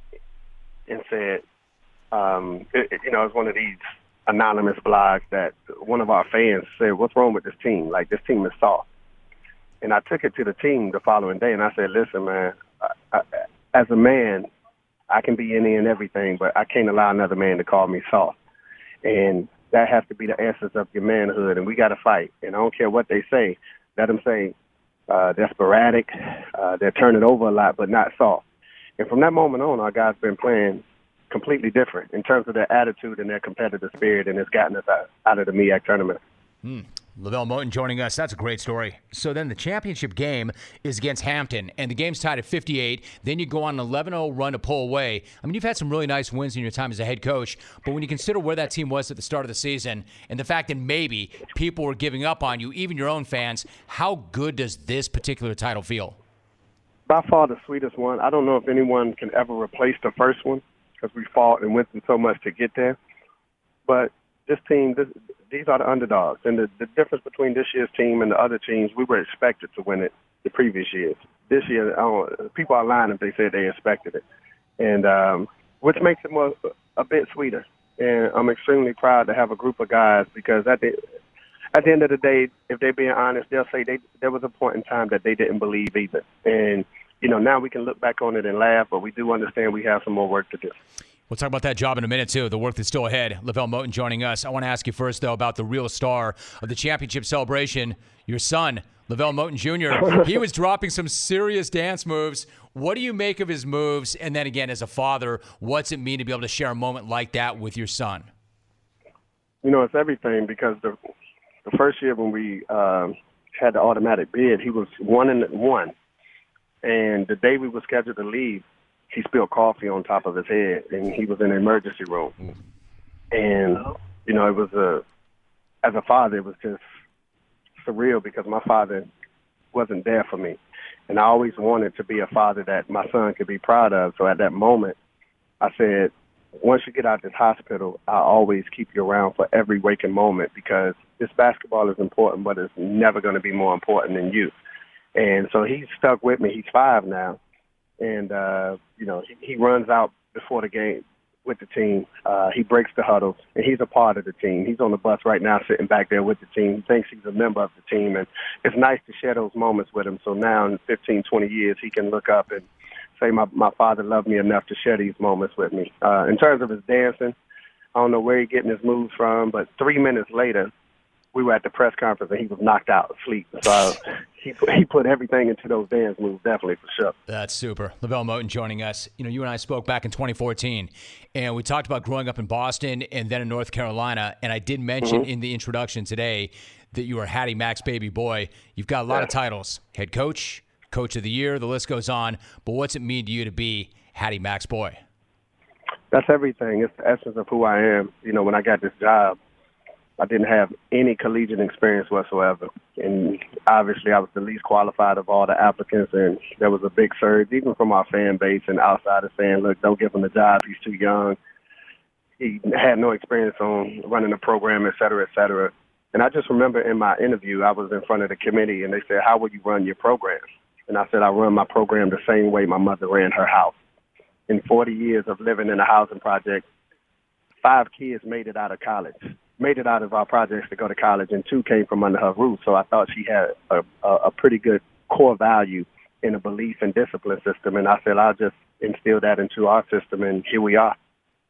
and said, Um, it, it, you know, it's one of these anonymous blogs that one of our fans said, what's wrong with this team? Like, this team is soft. And I took it to the team the following day, and I said, listen, man, I, I, as a man, I can be any and everything, but I can't allow another man to call me soft. And that has to be the essence of your manhood, and we got to fight. And I don't care what they say. Let them say uh, they're sporadic, uh, they're turning over a lot, but not soft. And from that moment on, our guys been playing completely different in terms of their attitude and their competitive spirit, and it's gotten us out, out of the M E A C tournament. Hmm. Lavelle Moten joining us. That's a great story. So then the championship game is against Hampton, and the game's tied at fifty-eight. Then you go on an eleven oh run to pull away. I mean, you've had some really nice wins in your time as a head coach, but when you consider where that team was at the start of the season and the fact that maybe people were giving up on you, even your own fans, how good does this particular title feel? By far the sweetest one. I don't know if anyone can ever replace the first one, because we fought and went through so much to get there. But this team, this, these are the underdogs. And the, the difference between this year's team and the other teams, we were expected to win it the previous years. This year, I don't, people are lying if they said they expected it, and um, which makes it more a bit sweeter. And I'm extremely proud to have a group of guys because at the, at the end of the day, if they're being honest, they'll say they, there was a point in time that they didn't believe either. And you know, now we can look back on it and laugh, but we do understand we have some more work to do. We'll talk about that job in a minute, too, the work that's still ahead. Lavelle Moten joining us. I want to ask you first, though, about the real star of the championship celebration, your son, Lavelle Moten Junior He was dropping some serious dance moves. What do you make of his moves? And then, again, as a father, what's it mean to be able to share a moment like that with your son? You know, it's everything because the the first year when we um, had the automatic bid, he was one and one. And the day we were scheduled to leave, he spilled coffee on top of his head, and he was in the emergency room. Mm. And, you know, it was a, as a father, it was just surreal because my father wasn't there for me. And I always wanted to be a father that my son could be proud of. So at that moment, I said, once you get out of this hospital, I'll always keep you around for every waking moment because this basketball is important, but it's never going to be more important than you. And so he's stuck with me. He's five now. And, uh, you know, he, he runs out before the game with the team. Uh, he breaks the huddles, and he's a part of the team. He's on the bus right now sitting back there with the team. He thinks he's a member of the team, and it's nice to share those moments with him. So now in fifteen, twenty years, he can look up and say, my, my father loved me enough to share these moments with me. Uh, in terms of his dancing, I don't know where he's getting his moves from, but three minutes later, we were at the press conference, and he was knocked out asleep. So he put, he put everything into those dance moves, definitely, for sure. That's super. LeVelle Moton joining us. You know, you and I spoke back in twenty fourteen, and we talked about growing up in Boston and then in North Carolina, and I did mention mm-hmm. in the introduction today that you are Hattie Mack's baby boy. You've got a lot yeah. of titles, head coach, coach of the year, the list goes on, but what's it mean to you to be Hattie Mack's boy? That's everything. It's the essence of who I am. You know, when I got this job, I didn't have any collegiate experience whatsoever. And obviously I was the least qualified of all the applicants, and there was a big surge, even from our fan base and outsiders saying, look, don't give him the job. He's too young. He had no experience on running a program, et cetera, et cetera. And I just remember in my interview, I was in front of the committee, and they said, how would you run your program? And I said, I run my program the same way my mother ran her house. In forty years of living in a housing project, five kids made it out of college. made it out of our projects to go to college, and two came from under her roof. So I thought she had a, a, a pretty good core value in a belief and discipline system. And I said, I'll just instill that into our system, and here we are.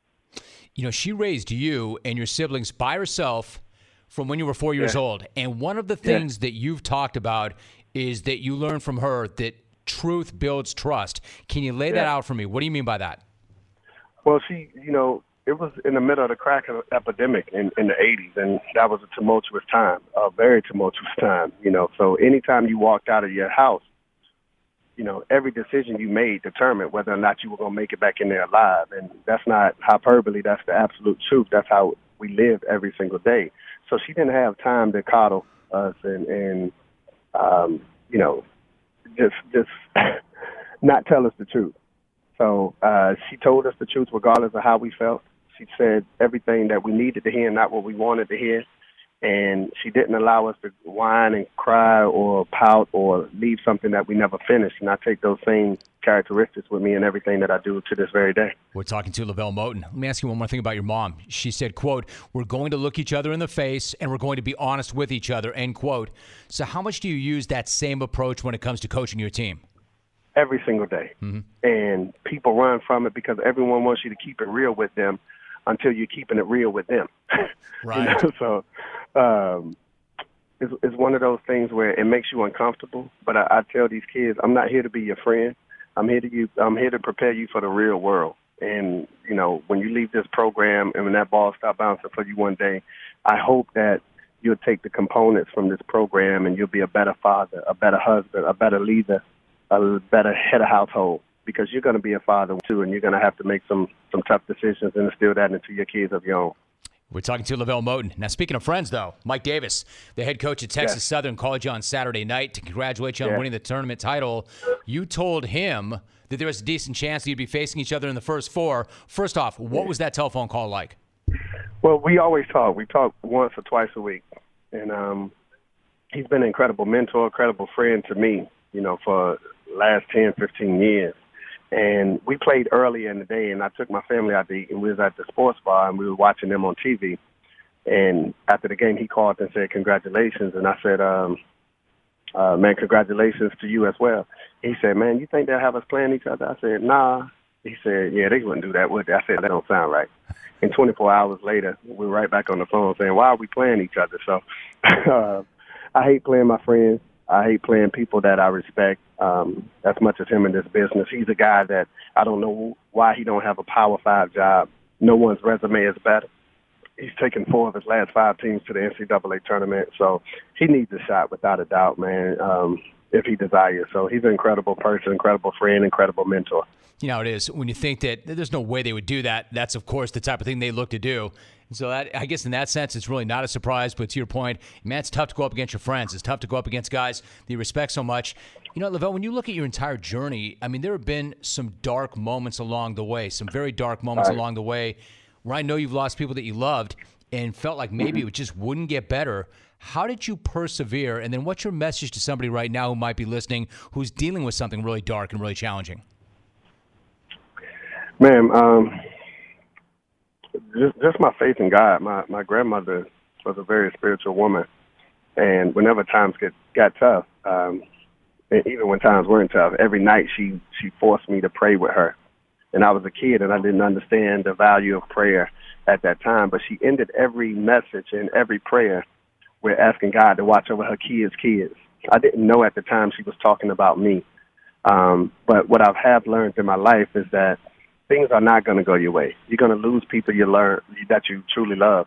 You know, she raised you and your siblings by herself from when you were four years yeah. old. And one of the things yeah. that you've talked about is that you learned from her that truth builds trust. Can you lay yeah. that out for me? What do you mean by that? Well, she, you know, it was in the middle of the crack epidemic in, in the eighties, and that was a tumultuous time, a very tumultuous time, you know. So anytime you walked out of your house, you know, every decision you made determined whether or not you were going to make it back in there alive. And that's not hyperbole. That's the absolute truth. That's how we live every single day. So she didn't have time to coddle us and, and um, you know, just just not tell us the truth. So uh, she told us the truth regardless of how we felt. She said everything that we needed to hear, not what we wanted to hear. And she didn't allow us to whine and cry or pout or leave something that we never finished. And I take those same characteristics with me in everything that I do to this very day. We're talking to LeVelle Moton. Let me ask you one more thing about your mom. She said, quote, we're going to look each other in the face and we're going to be honest with each other, end quote. So how much do you use that same approach when it comes to coaching your team? Every single day. Mm-hmm. And people run from it because everyone wants you to keep it real with them until you're keeping it real with them. Right. You know? So um, it's, it's one of those things where it makes you uncomfortable. But I, I tell these kids, I'm not here to be your friend. I'm here to you. I'm here to prepare you for the real world. And, you know, when you leave this program and when that ball stops bouncing for you one day, I hope that you'll take the components from this program and you'll be a better father, a better husband, a better leader, a better head of household, because you're going to be a father too, and you're going to have to make some, some tough decisions and instill that into your kids of your own. We're talking to LeVelle Moton. Now, speaking of friends, though, Mike Davis, the head coach at Texas yeah. Southern, called you on Saturday night to congratulate you on yeah. winning the tournament title. You told him that there was a decent chance that you'd be facing each other in the first four. First off, what was that telephone call like? Well, we always talk. We talk once or twice a week. And um, he's been an incredible mentor, incredible friend to me, you know, for the last ten, fifteen years. And we played early in the day, and I took my family out to eat, and we was at the sports bar, and we were watching them on T V. And after the game, he called and said, congratulations. And I said, um, uh, man, congratulations to you as well. He said, man, you think they'll have us playing each other? I said, nah. He said, yeah, they wouldn't do that, would they? I said, that don't sound right. And twenty-four hours later, we were right back on the phone saying, why are we playing each other? So uh, I hate playing my friends. I hate playing people that I respect um, as much as him in this business. He's a guy that I don't know why he don't have a Power Five job. No one's resume is better. he's taken four of his last five teams to the N C double A tournament. So he needs a shot without a doubt, man, um, if he desires. So he's an incredible person, incredible friend, incredible mentor. You know, it is. When you think that there's no way they would do that, that's, of course, the type of thing they look to do. And so that, I guess in that sense, it's really not a surprise. But to your point, man, it's tough to go up against your friends. It's tough to go up against guys that you respect so much. You know, Lavelle, when you look at your entire journey, I mean, there have been some dark moments along the way, some very dark moments right. along the way where I know you've lost people that you loved and felt like maybe mm-hmm. it just wouldn't get better. How did you persevere? And then what's your message to somebody right now who might be listening who's dealing with something really dark and really challenging? Man, um, just just my faith in God. My my grandmother was a very spiritual woman, and whenever times get got tough, um, and even when times weren't tough, every night she she forced me to pray with her. And I was a kid, and I didn't understand the value of prayer at that time. But she ended every message and every prayer with asking God to watch over her kids' kids. I didn't know at the time she was talking about me. Um, but what I have learned in my life is that things are not going to go your way. You're going to lose people you learn that you truly love.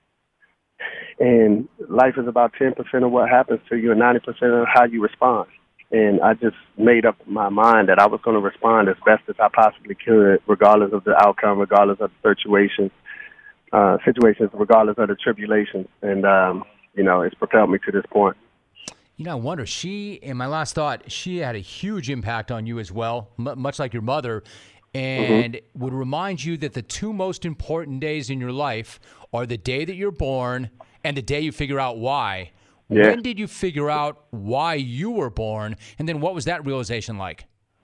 And life is about ten percent of what happens to you and ninety percent of how you respond. And I just made up my mind that I was going to respond as best as I possibly could, regardless of the outcome, regardless of the situation, uh, situations, regardless of the tribulations. And, um, you know, it's propelled me to this point. You know, I wonder, she, in my last thought, she had a huge impact on you as well, m- much like your mother, and mm-hmm. would remind you that the two most important days in your life are the day that you're born and the day you figure out why. Yeah. When did you figure out why you were born, and then what was that realization like?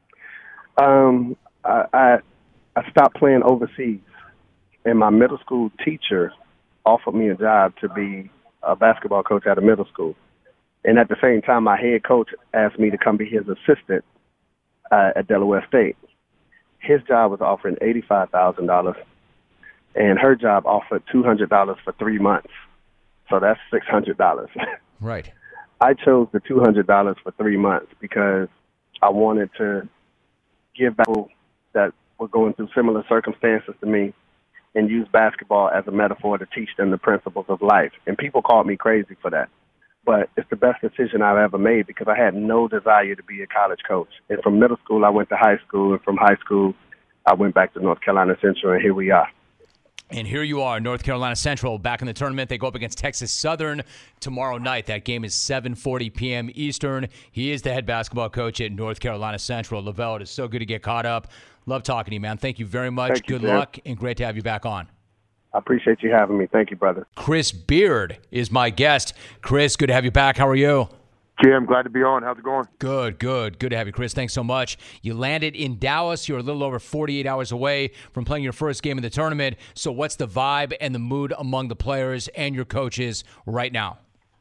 Um, I, I, I stopped playing overseas, and my middle school teacher offered me a job to be a basketball coach at a middle school. And at the same time, my head coach asked me to come be his assistant uh, at Delaware State. His job was offering eighty-five thousand dollars, and her job offered two hundred dollars for three months. So that's six hundred dollars. Right. I chose the two hundred dollars for three months because I wanted to give back people that were going through similar circumstances to me and use basketball as a metaphor to teach them the principles of life. And people called me crazy for that. But it's the best decision I've ever made because I had no desire to be a college coach. And from middle school, I went to high school. And from high school, I went back to North Carolina Central, and here we are. And here you are, North Carolina Central, back in the tournament. They go up against Texas Southern tomorrow night. That game is seven forty p.m. Eastern. He is the head basketball coach at North Carolina Central. Lavelle, it is so good to get caught up. Love talking to you, man. Thank you very much. Thank good you, luck, and great to have you back on. I appreciate you having me. Thank you, brother. Chris Beard is my guest. Chris, good to have you back. How are you? Jim, glad to be on. How's it going? Good, good. Good to have you, Chris. Thanks so much. You landed in Dallas. You're a little over forty-eight hours away from playing your first game in the tournament. So what's the vibe and the mood among the players and your coaches right now?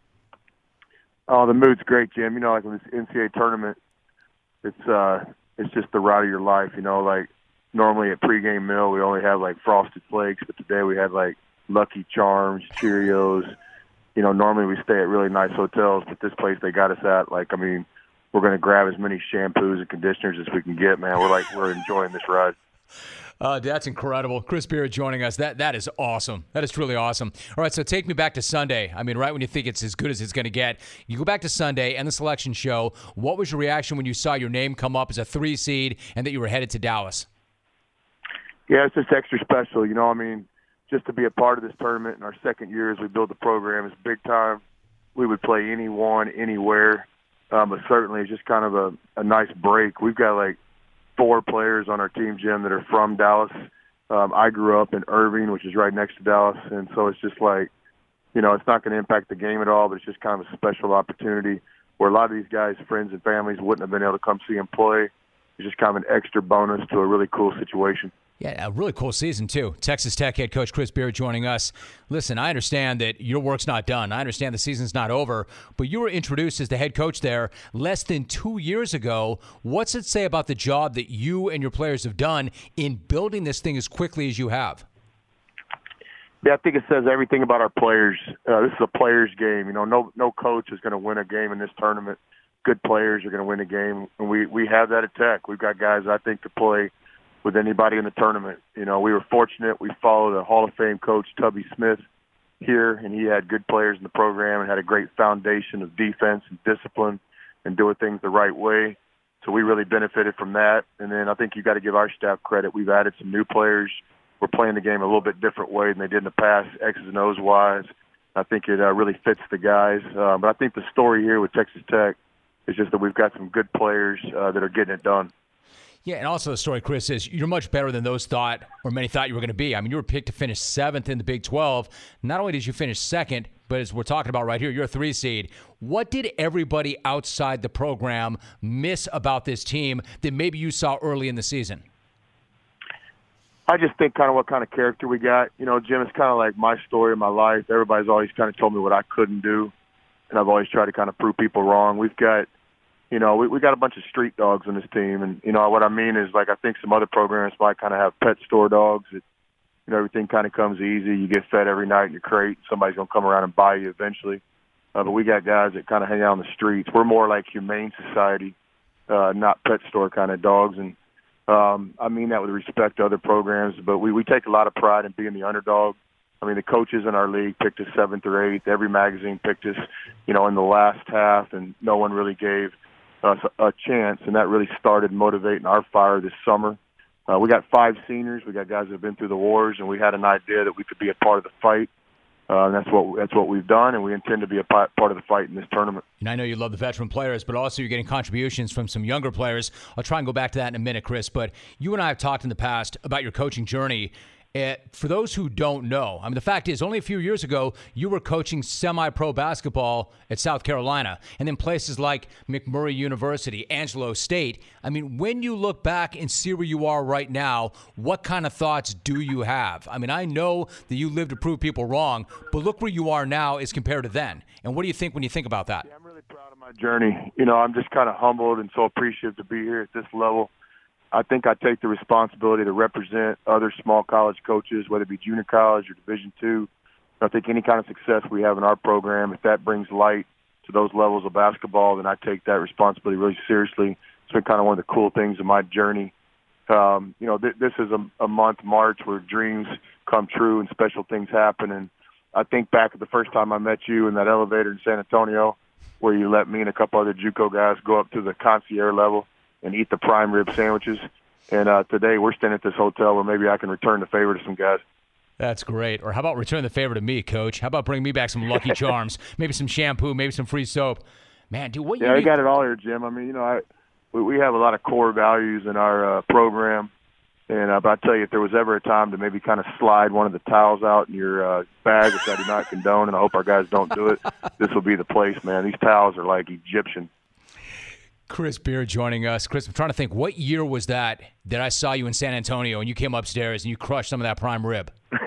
Oh, the mood's great, Jim. You know, like in this N C double A tournament, it's uh, it's just the ride of your life. You know, like normally at pregame meal, we only have like Frosted Flakes, but today we had like Lucky Charms, Cheerios. You know, normally we stay at really nice hotels, but this place they got us at, like, I mean, we're going to grab as many shampoos and conditioners as we can get, man. We're like, we're enjoying this ride. Uh, that's incredible. Chris Beard joining us. That That is awesome. That is truly awesome. All right, so take me back to Sunday. I mean, right when you think it's as good as it's going to get, you go back to Sunday and the selection show. What was your reaction when you saw your name come up as a three seed and that you were headed to Dallas? Yeah, it's just extra special. You know, I mean, just to be a part of this tournament in our second year as we build the program is big time. We would play anyone, anywhere, um, but certainly it's just kind of a, a nice break. We've got like four players on our team, Jim, that are from Dallas. Um, I grew up in Irving, which is right next to Dallas, and so it's just like, you know, it's not going to impact the game at all, but it's just kind of a special opportunity where a lot of these guys, friends and families, wouldn't have been able to come see him play. It's just kind of an extra bonus to a really cool situation. Yeah, a really cool season, too. Texas Tech head coach Chris Beard joining us. Listen, I understand that your work's not done. I understand the season's not over, but you were introduced as the head coach there less than two years ago. What's it say about the job that you and your players have done in building this thing as quickly as you have? Yeah, I think it says everything about our players. Uh, this is a players' game. You know, no no coach is going to win a game in this tournament. Good players are going to win a game, and we, we have that at Tech. We've got guys, I think, to play with anybody in the tournament. You know, we were fortunate. We followed a Hall of Fame coach, Tubby Smith, here, and he had good players in the program and had a great foundation of defense and discipline and doing things the right way. So we really benefited from that. And then I think you got to give our staff credit. We've added some new players. We're playing the game a little bit different way than they did in the past, X's and O's wise. I think it uh, really fits the guys. Uh, but I think the story here with Texas Tech is just that we've got some good players uh, that are getting it done. Yeah, and also the story, Chris, is you're much better than those thought, or many thought you were going to be. I mean, you were picked to finish seventh in the Big twelve. Not only did you finish second, but as we're talking about right here, you're a three seed. What did everybody outside the program miss about this team that maybe you saw early in the season? I just think kind of what kind of character we got. You know, Jim, it's kind of like my story of my life. Everybody's always kind of told me what I couldn't do, and I've always tried to kind of prove people wrong. We've got You know, we we got a bunch of street dogs on this team, and you know what I mean is, like, I think some other programs might kind of have pet store dogs. That, you know, everything kind of comes easy. You get fed every night in your crate. Somebody's gonna come around and buy you eventually. Uh, but we got guys that kind of hang out on the streets. We're more like humane society, uh, not pet store kind of dogs. And um, I mean that with respect to other programs. But we we take a lot of pride in being the underdog. I mean, the coaches in our league picked us seventh or eighth. Every magazine picked us, you know, in the last half, and no one really gave us a chance, and that really started motivating our fire this summer. Uh, we got five seniors. We got guys that have been through the wars, and we had an idea that we could be a part of the fight. Uh, and that's what that's what we've done, and we intend to be a part of the fight in this tournament. And I know you love the veteran players, but also you're getting contributions from some younger players. I'll try and go back to that in a minute, Chris. But you and I have talked in the past about your coaching journey. Uh, for those who don't know, I mean, the fact is, only a few years ago, you were coaching semi-pro basketball at South Carolina, and then places like McMurray University, Angelo State. I mean, when you look back and see where you are right now, what kind of thoughts do you have? I mean, I know that you live to prove people wrong, but look where you are now as compared to then. And what do you think when you think about that? Yeah, I'm really proud of my journey. You know, I'm just kind of humbled and so appreciative to be here at this level. I think I take the responsibility to represent other small college coaches, whether it be junior college or Division two. I think any kind of success we have in our program, if that brings light to those levels of basketball, then I take that responsibility really seriously. It's been kind of one of the cool things of my journey. Um, you know, th- this is a, a month, March, where dreams come true and special things happen. And I think back at the first time I met you in that elevator in San Antonio, where you let me and a couple other JUCO guys go up to the concierge level and eat the prime rib sandwiches. And uh, today we're staying at this hotel where maybe I can return the favor to some guys. That's great. Or how about return the favor to me, Coach? How about bring me back some Lucky Charms, maybe some shampoo, maybe some free soap? Man, dude, what you Yeah, need- we got it all here, Jim. I mean, you know, I we, we have a lot of core values in our uh, program. And uh, but I tell you, if there was ever a time to maybe kind of slide one of the towels out in your uh, bag, which I do not condone, and I hope our guys don't do it, this will be the place, man. These towels are like Egyptian. Chris Beard joining us. Chris, I'm trying to think, what year was that that I saw you in San Antonio and you came upstairs and you crushed some of that prime rib?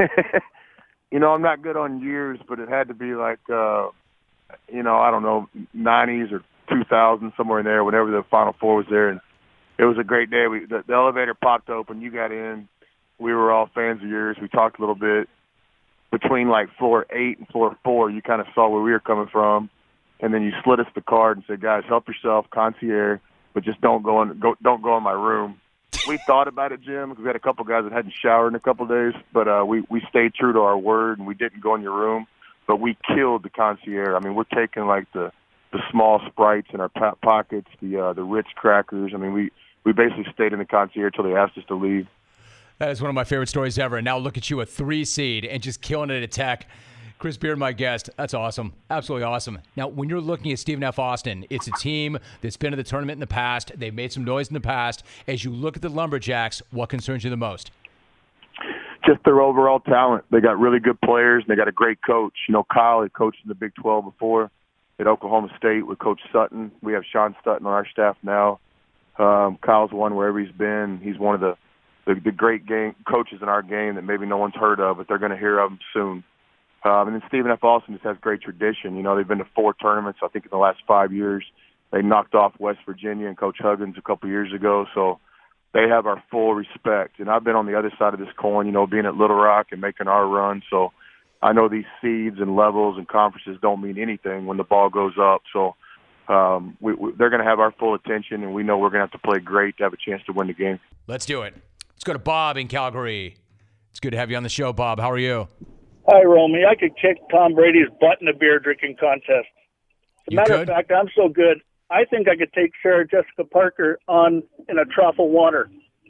You know, I'm not good on years, but it had to be like, uh, you know, I don't know, nineties or two thousand, somewhere in there, whenever the Final Four was there. And it was a great day. We, the, the elevator popped open. You got in. We were all fans of yours. We talked a little bit. Between like floor eight and floor four, you kind of saw where we were coming from. And then you slid us the card and said, "Guys, help yourself, concierge, but just don't go in. Go, don't go in my room." We thought about it, Jim, because we had a couple guys that hadn't showered in a couple of days. But uh, we we stayed true to our word, and we didn't go in your room. But we killed the concierge. I mean, we're taking like the the small Sprites in our po- pockets, the uh, the Ritz crackers. I mean, we we basically stayed in the concierge until they asked us to leave. That is one of my favorite stories ever. And now look at you, a three seed, and just killing it at Tech. Chris Beard, my guest. That's awesome. Absolutely awesome. Now, when you're looking at Stephen F. Austin, it's a team that's been to the tournament in the past. They've made some noise in the past. As you look at the Lumberjacks, what concerns you the most? Just their overall talent. They got really good players, and they got a great coach. You know, Kyle had coached in the Big twelve before at Oklahoma State with Coach Sutton. We have Sean Sutton on our staff now. Um, Kyle's won wherever he's been. He's one of the, the, the great game coaches in our game that maybe no one's heard of, but they're going to hear of him soon. Um, and then Stephen F. Austin just has great tradition. You know, they've been to four tournaments, I think, in the last five years. They knocked off West Virginia and Coach Huggins a couple years ago. So they have our full respect. And I've been on the other side of this coin, you know, being at Little Rock and making our run. So I know these seeds and levels and conferences don't mean anything when the ball goes up. So um, we, we, they're going to have our full attention, and we know we're going to have to play great to have a chance to win the game. Let's do it. Let's go to Bob in Calgary. It's good to have you on the show, Bob. How are you? Hi, Romy. I could kick Tom Brady's butt in a beer drinking contest. As a You matter could? of fact, I'm so good, I think I could take Sarah Jessica Parker on in a trough of water.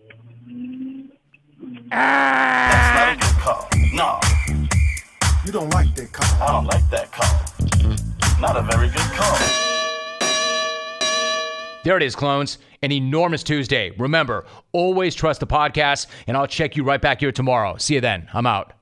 That's not a good call. No. You don't like that call. I don't like that call. Not a very good call. There it is, clones. An enormous Tuesday. Remember, always trust the podcast, and I'll check you right back here tomorrow. See you then. I'm out.